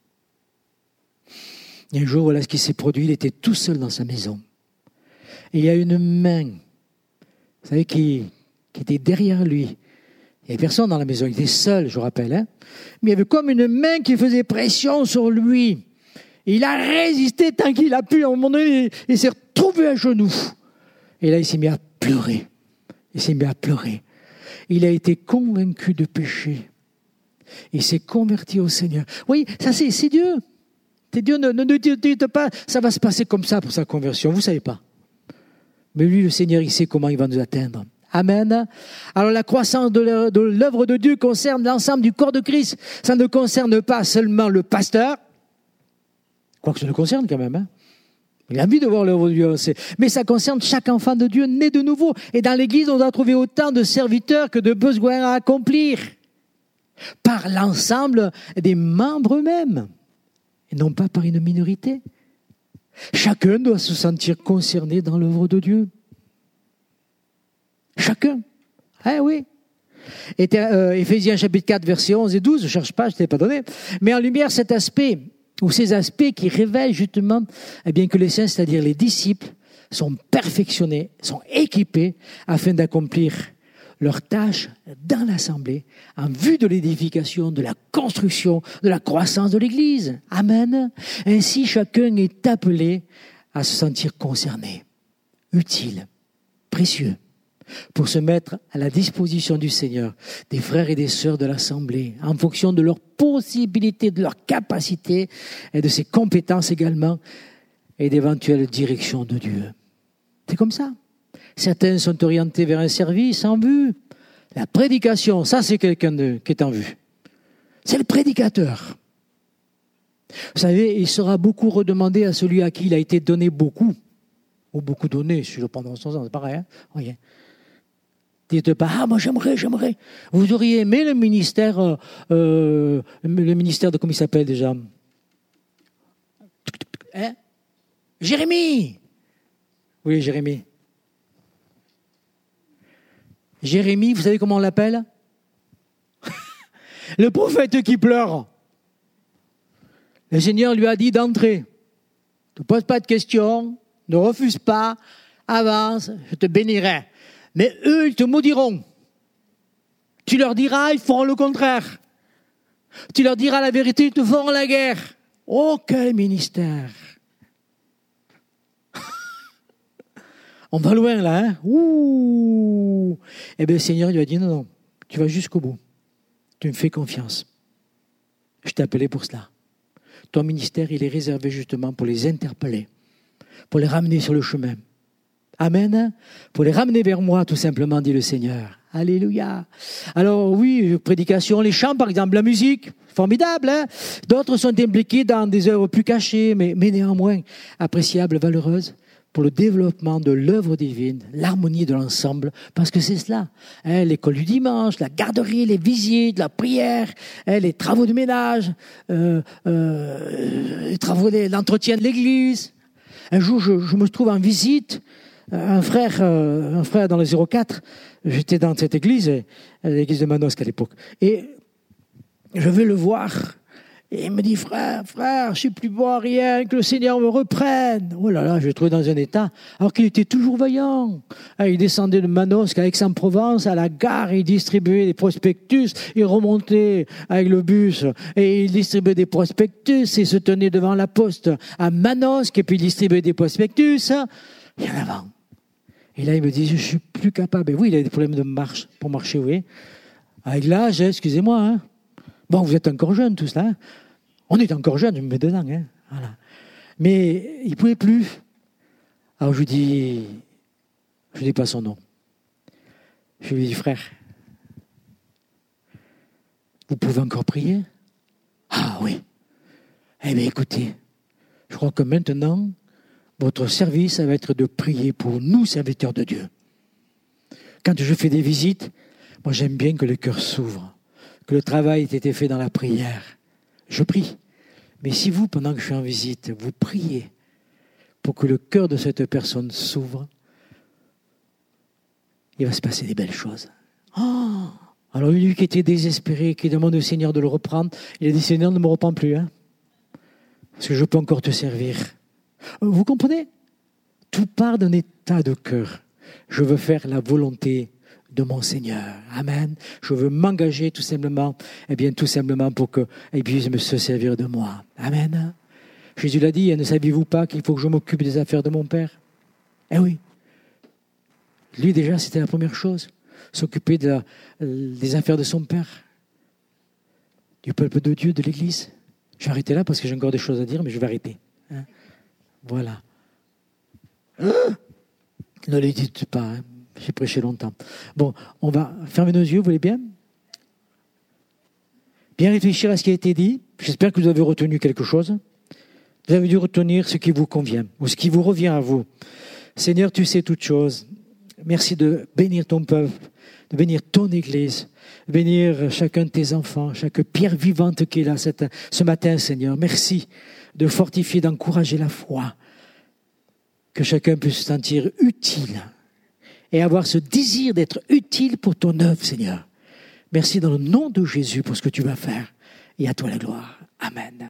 Et un jour, voilà ce qui s'est produit, il était tout seul dans sa maison. Et il y a une main, vous savez, qui, qui était derrière lui. Il n'y avait personne dans la maison, il était seul, je rappelle. Hein. Mais il y avait comme une main qui faisait pression sur lui. Et il a résisté tant qu'il a pu. À un moment donné, il, il s'est retrouvé à genoux. Et là, il s'est mis à pleurer. Il s'est mis à pleurer. Il a été convaincu de péché. Il s'est converti au Seigneur. Oui, ça c'est, c'est Dieu. C'est Dieu, ne, ne, ne dites pas, ça va se passer comme ça pour sa conversion. Vous ne savez pas. Mais lui, le Seigneur, il sait comment il va nous atteindre. Amen. Alors la croissance de l'œuvre de Dieu concerne l'ensemble du corps de Christ. Ça ne concerne pas seulement le pasteur, quoique ça le concerne quand même. Hein. Il a envie de voir l'œuvre de Dieu. Mais ça concerne chaque enfant de Dieu né de nouveau. Et dans l'Église, on doit trouver autant de serviteurs que de besoins à accomplir. Par l'ensemble des membres eux-mêmes. Et non pas par une minorité. Chacun doit se sentir concerné dans l'œuvre de Dieu. Chacun. Eh oui. Et, euh, Éphésiens chapitre quatre, versets onze et douze, je ne cherche pas, je ne t'ai pas donné. Mais en lumière cet aspect, ou ces aspects qui révèlent justement eh bien, que les saints, c'est-à-dire les disciples, sont perfectionnés, sont équipés afin d'accomplir leurs tâches dans l'assemblée en vue de l'édification, de la construction, de la croissance de l'Église. Amen. Ainsi, chacun est appelé à se sentir concerné, utile, précieux, pour se mettre à la disposition du Seigneur, des frères et des sœurs de l'assemblée, en fonction de leurs possibilités, de leurs capacités et de ses compétences également, et d'éventuelles directions de Dieu. C'est comme ça. Certains sont orientés vers un service en vue. La prédication, ça c'est quelqu'un de, qui est en vue. C'est le prédicateur. Vous savez, il sera beaucoup redemandé à celui à qui il a été donné beaucoup. Ou beaucoup donné, si je prends dans son sens, c'est pareil. Hein, oui. Dites pas, ah, moi j'aimerais, j'aimerais. Vous auriez aimé le ministère, euh, euh, le ministère de, comment il s'appelle déjà? Hein? Jérémie. Oui, Jérémie. Jérémie, vous savez comment on l'appelle? Le prophète qui pleure. Le Seigneur lui a dit d'entrer. Ne pose pas de questions, ne refuse pas, avance, je te bénirai. Mais eux, ils te maudiront. Tu leur diras, ils feront le contraire. Tu leur diras la vérité, ils te feront la guerre. Oh, quel ministère! On va loin là, hein? Ouh! Eh bien, le Seigneur lui a dit, non, non, tu vas jusqu'au bout. Tu me fais confiance. Je t'ai appelé pour cela. Ton ministère, il est réservé justement pour les interpeller, pour les ramener sur le chemin. Amen. Pour les ramener vers moi, tout simplement, dit le Seigneur. Alléluia. Alors oui, prédication, les chants, par exemple, la musique, formidable. Hein? D'autres sont impliqués dans des œuvres plus cachées, mais, mais néanmoins appréciables, valeureuses, pour le développement de l'œuvre divine, l'harmonie de l'ensemble, parce que c'est cela. Hein, l'école du dimanche, la garderie, les visites, la prière, hein, les travaux de ménage, euh, euh, les travaux de l'entretien de l'église. Un jour, je, je me trouve en visite, un frère, euh, un frère dans le zéro quatre, j'étais dans cette église, l'église de Manosque à l'époque, et je vais le voir. Et il me dit, frère, frère, je suis plus bon à rien, que le Seigneur me reprenne. Oh là là, je l'ai trouvé dans un état, alors qu'il était toujours vaillant. Il descendait de Manosque à Aix-en-Provence, à la gare, il distribuait des prospectus, il remontait avec le bus, et il distribuait des prospectus, et se tenait devant la poste à Manosque, et puis il distribuait des prospectus, et en avant. Et là, il me dit, je suis plus capable. Et oui, il a des problèmes de marche, pour marcher, oui. Avec l'âge, excusez-moi, hein. Bon, vous êtes encore jeune, tout cela. Hein. On est encore jeune, je me mets dedans. Hein. Voilà. Mais il ne pouvait plus. Alors je lui dis, je ne dis pas son nom. Je lui dis, frère, vous pouvez encore prier? Ah oui. Eh bien, écoutez, je crois que maintenant, votre service, ça va être de prier pour nous, serviteurs de Dieu. Quand je fais des visites, moi j'aime bien que le cœur s'ouvre. Que le travail ait été fait dans la prière. Je prie. Mais si vous, pendant que je suis en visite, vous priez pour que le cœur de cette personne s'ouvre, il va se passer des belles choses. Oh, alors lui qui était désespéré, qui demande au Seigneur de le reprendre, il a dit, Seigneur, ne me reprends plus, hein, parce que je peux encore te servir. Vous comprenez? Tout part d'un état de cœur. Je veux faire la volonté de mon Seigneur. Amen. Je veux m'engager tout simplement, eh bien, tout simplement pour qu'il puisse me se servir de moi. Amen. Jésus l'a dit, ne saviez-vous pas qu'il faut que je m'occupe des affaires de mon Père? Eh oui. Lui, déjà, c'était la première chose. S'occuper de la, des affaires de son Père. Du peuple de Dieu, de l'Église. Je vais arrêter là parce que j'ai encore des choses à dire, mais je vais arrêter. Hein? Voilà. Ah, ne les dites pas, hein. J'ai prêché longtemps. Bon, on va fermer nos yeux, vous voulez bien? Bien réfléchir à ce qui a été dit. J'espère que vous avez retenu quelque chose. Vous avez dû retenir ce qui vous convient, ou ce qui vous revient à vous. Seigneur, tu sais toutes choses. Merci de bénir ton peuple, de bénir ton Église, de bénir chacun de tes enfants, chaque pierre vivante qui est là cette, ce matin, Seigneur. Merci de fortifier, d'encourager la foi, que chacun puisse se sentir utile et avoir ce désir d'être utile pour ton œuvre, Seigneur. Merci dans le nom de Jésus pour ce que tu vas faire. Et à toi la gloire. Amen.